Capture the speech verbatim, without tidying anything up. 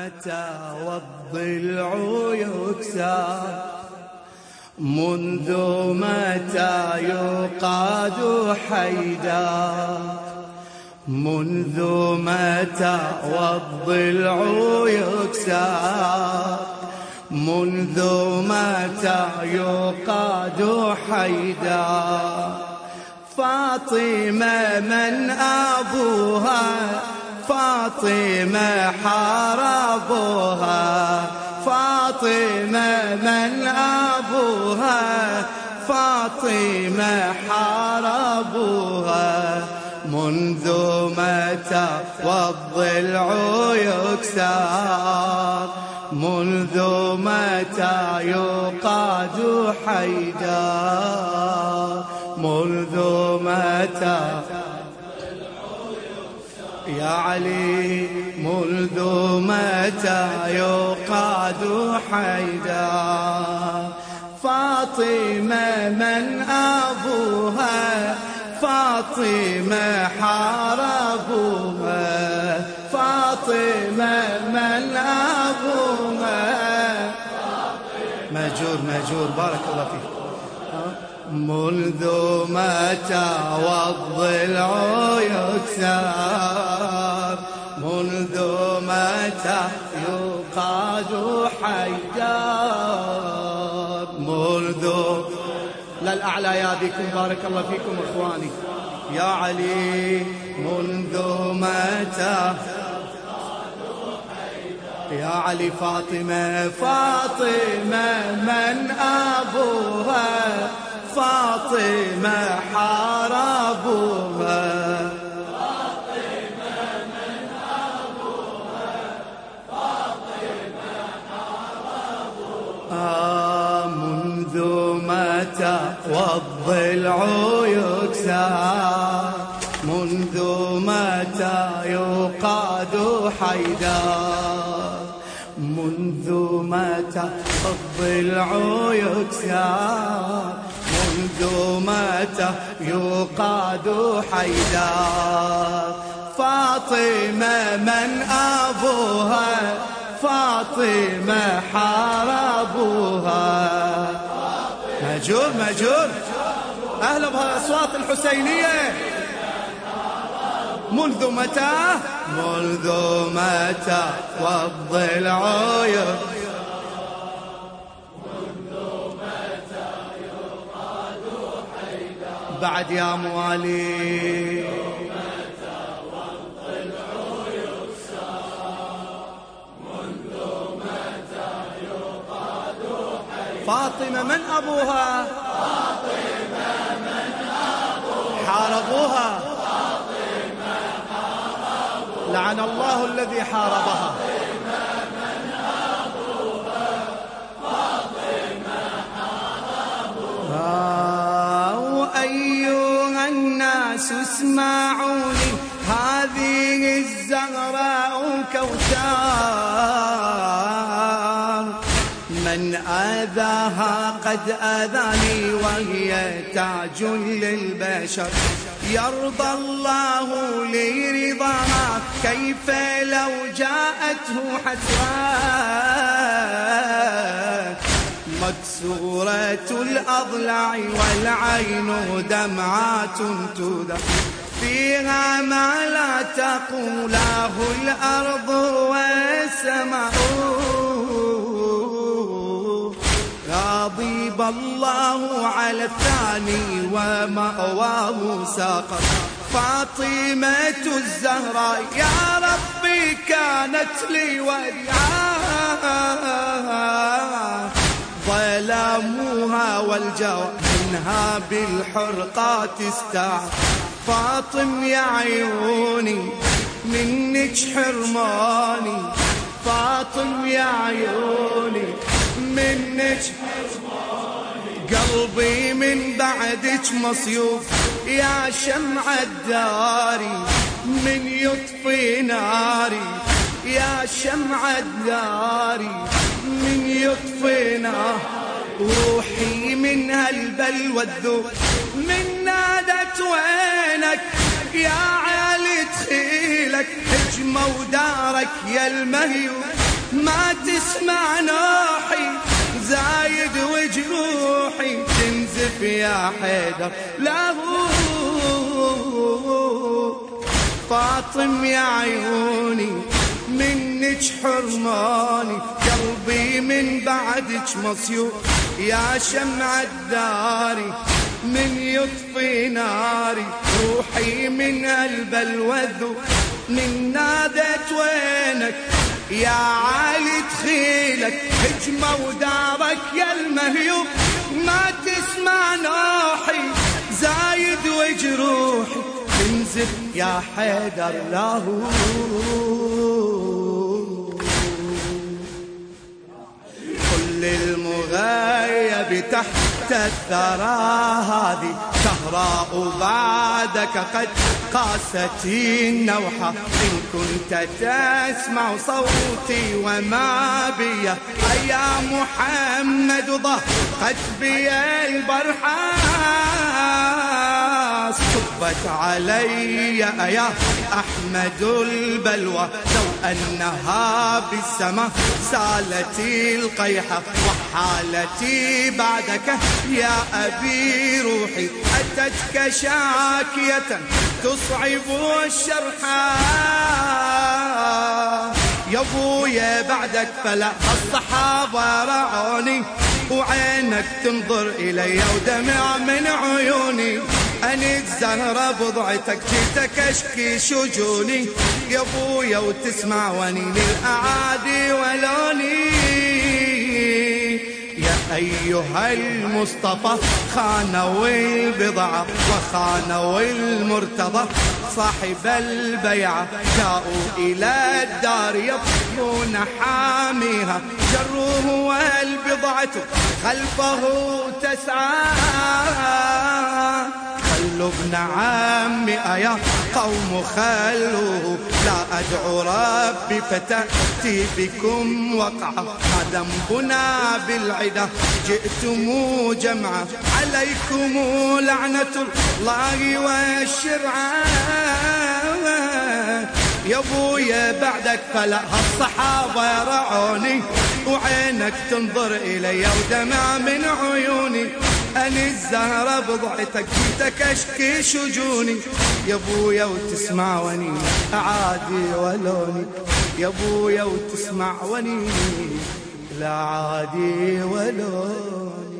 متى والضلع يكسر منذ متى يقاد حيدر منذ متى والضلع يكسر منذ متى يقاد حيدر فاطمة من أبوها فاطمة حاربوها فاطمة من أبوها فاطمة حاربوها منذ متى والضلع يكسر منذ متى يقاد حيدر منذ متى يا علي منذ متى يقاد حيدر فاطمة من أبوها فاطمة حاربوها فاطمة من أبوها ماجور ماجور بارك الله فيك منذ متى والضلع يكسر منذ متى يقاد حيدر منذ لا الأعلى يا بكم بارك الله فيكم إخواني يا علي منذ متى يا علي فاطمة فاطمة من أبوها فاطمة حاربوها فاطمة من أبوها فاطمة حاربوها آه منذ متى والضلع يكسر منذ متى يقاد حيدر منذ متى الضلع يكسر منذ متى يقاد حيدر فاطمة من أبوها فاطمة حاربوها ماجور ماجور أهلا بهالأصوات الحسينية منذ متى منذ متى والضلع يكسر منذ متى يقاد حيدر بعد يا موالي متى والضلع يكسر منذ متى يقاد حيدر فاطمة من أبوها فاطمة من أبوها حاربوها فاطمة حاربوها لعن الله الذي حاربها فاطمة من أبوها فاطمة حاربوها آه وأيها الناس اسمعوني هذه الزهراء كوثر من آذاها قد آذاني وهي تاج للبشر يرضى الله لي رضاها كيف لو جاءته حسرات مكسورة الأضلاع والعين دمعات تذر فيها ما لا تقوله الأرض والسماء غضب الله على الثاني ومأواه سقط فاطمة الزهراء يا ربي كانت لي وديعة ظلموها والجوى منها بالحرقات استعار فاطم يا عيوني منك حرماني فاطم يا عيوني منك قلبي من بعدك مصيوف يا شمع الداري من يطفي ناري يا شمع الداري من يطفي ناري روحي من هالبلوى الذوب من نادت وينك يا علي تخيلك هجمة ودارك يا المهيوب ما تسمع نوحي زايد وجروحي تنزف يا حيدر لا فاطم يا عيوني منك حرماني قلبي من بعدك مصيوب يا شمع الداري من يطفي ناري روحي من قلب الوذو من نادت وينك يا عالي دخيلك هجمة ودارك يا المهيوب ما تسمع نوحي زايد وجروحي تنزف يا حيدر لاهو كل المغيب تحت الثرى هذه سهراء بعدك قد قاست النوحة إن كنت تسمع صوتي وما بي يا محمد ضاقت بي البرحة صبت علي يا أحمد البلوى لو أنها بالسماء سالت القيحة وحالتي بعدك يا أبي روحي أتتك شاكية تصعب الشرحى يا ابويا بعدك فلا الصحابة رعوني وعينك تنظر إلي ودمع من عيوني أني الزهرة بضعتك جيتك أشكي شجوني يا ابويا وتسمع ونين الأعادي ولوني يا أيها المصطفى خانوا البضعة وخانوا المرتضى صاحب البيعة جاءوا إلى الدار يطلبون حاميها جروه والبضعة خلفه تسعى خلوا ابن عمي يا قوم خلوه لا أدعو ربي فتأتي بكم وقعة ما ذنبنا بالعدا جئتم جمعا عليكم لعنة الله والشرعة يا ابويا بعدك فلا الصحابة يرعوني وعينك تنظر إلي ودمع من عيوني أني الزهرة بضعتك جيتك أشكي شجوني يا ابويا وتسمع وني عادي ولوني يا ابويا وتسمع وني لا عادي ولوني